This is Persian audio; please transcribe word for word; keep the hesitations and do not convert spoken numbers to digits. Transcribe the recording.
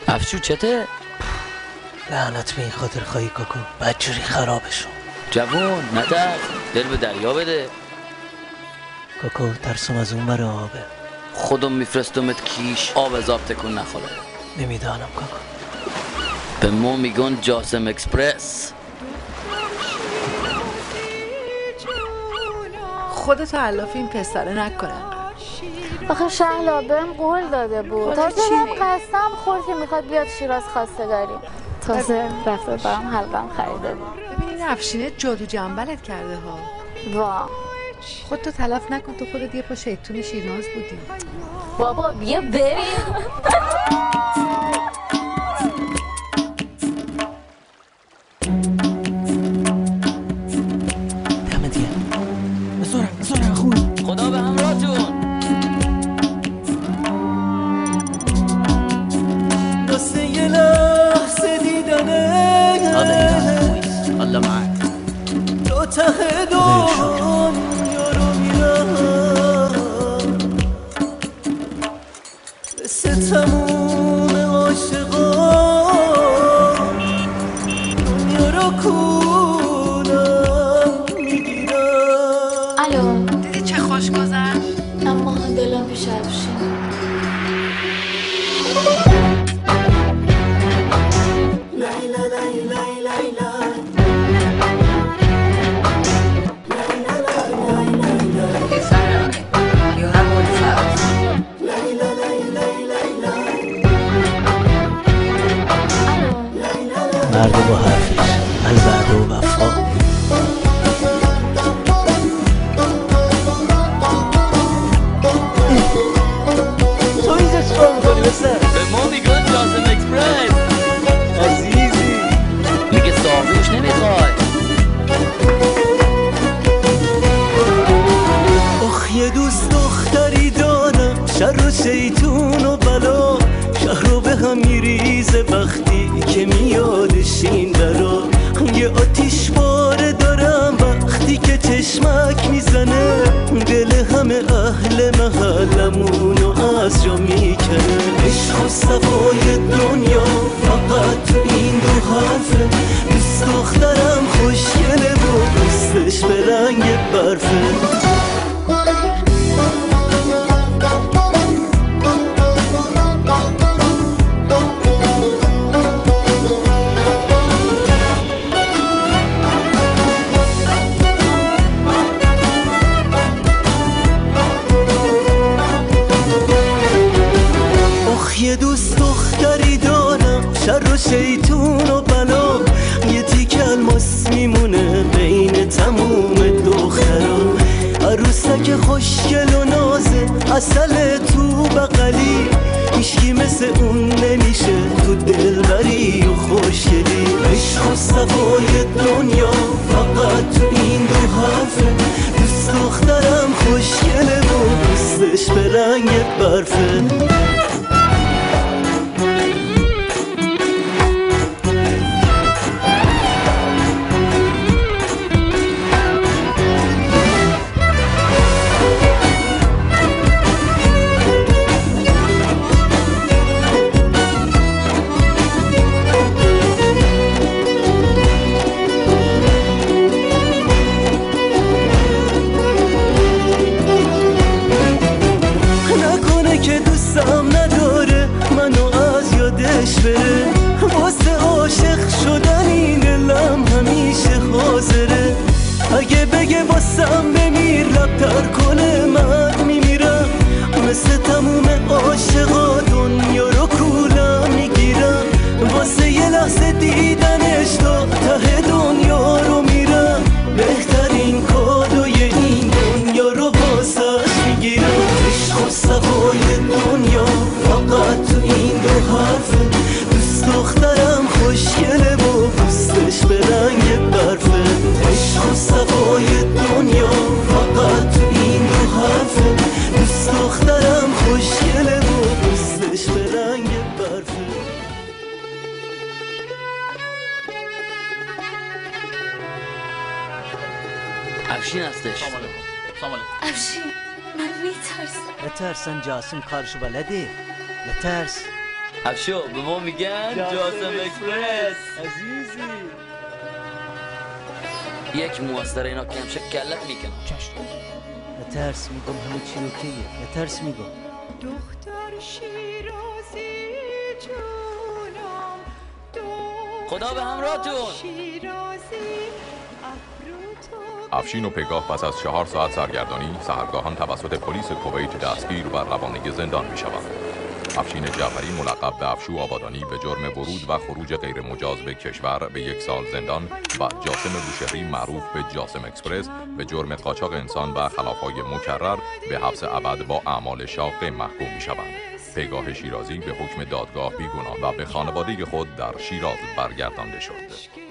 افشو چته؟ لعنت به این خاطر خواهی کاکو بدجوری خرابشون. جوون نترس، دل به دریا بده. کاکو ترسم از اون بره آبه. خودم میفرستمت کیش آب از آب تکون نخوره. نمیدانم کاکو. به ما میگن جاسم اکسپرس. خودت علاف این پسره نکنه. آخه شهلا بهم قول داده بود تازه بهم قسم خورد که میخواد بیاد شیراز خواستگاری. تازه رفته برام حلقم خریده بود. ببین این افشینه جادو جنبلت کرده ها. وا خودتو تلف نکن، تو خودت یه پا شیطون شیراز بودی. بابا بیا بریم. دمت گرم. بزرم بزرم خوب. خدا به همراهتون. واسه یه لحظه دیدنه الله معاك تو ته دنیا رو میرم مثل تموم عاشقان دنیا رو کولم میگیرم. الو دیدی چه خوش گذشت؟ اما دلم پیش افشین. لیلا لیلا لیلا مرد با حرفش الوعد و وفا. تو اینجا چیکار میکنی بسر؟ به ما میگن جاسم اکسپرس. عزیزی میگه صاحبوش نمیخوای. آخ یه دوست دختری دارم شر و شیطون و بلا شهر رو به هم میریزه وقتی که میادش این درا. یه آتیش باره دارم وقتی که چشمک میزنه دل همه اهل محلمونو از جا میکنه. عشق و صفای دنیا فقط تو این دو حرفه. دوست دخترم خوشگله و دوستش به رنگ برفه. یه دوست دختری دارم شر و شیطون و بلا یه تیک الماس میمونه بین تموم دخترا. عروسک خوشگل و نازه اصل تو بغلی هیچکی مثل اون نمیشه تو دلبری و خوشگلی. عشق و صفای دنیا فقط تو این دو حرفه. دوست دخترم خوشگله و دوستش به رنگ برفه. واسه عاشق شدن این دلم همیشه حاضره. اگه بگه واسم بمیر لب تر کنه من میمیرم. مثل تموم عاشقا دنیا رو کولم میگیرم. واسه یه لحظه دیدنش تا ته دنیا رو میرم. بهترین کادوی این دنیا رو واسش میگیرم. عشق و صفای دنیا فقط تو این دو حرفه. دخترم خوشگله و دوستش به رنگ برفه. عشق و صفای دنیا فقط تو این دو حرفه. دوست دخترم خوشگله و دوستش به رنگ برفه. افشین هستش. افشین من میترسم. نترسن جاسم کارشو بلده. نترس افشو به ما میگن جاسم اکسپرس. عزیزی یک موستر اینا کمشه کلت میکنم. نترس میگم همه چی اوکیه. نترس میگم. دختر شیرازی جونم خدا به همراهتون. افشین و پگاه پس از چهار ساعت سرگردانی سحرگاهان توسط پلیس کویت دستگیر و روانه زندان میشوند. افشین جعفری ملقب به افشو آبادانی به جرم ورود و خروج غیر مجاز به کشور به یک سال زندان و جاسم بوشهری معروف به جاسم اکسپرس به جرم قاچاق انسان و خلافهای مکرر به حبس ابد با اعمال شاقه محکوم میشوند. پگاه شیرازی به حکم دادگاه بیگناه و به خانواده خود در شیراز برگردانده شد.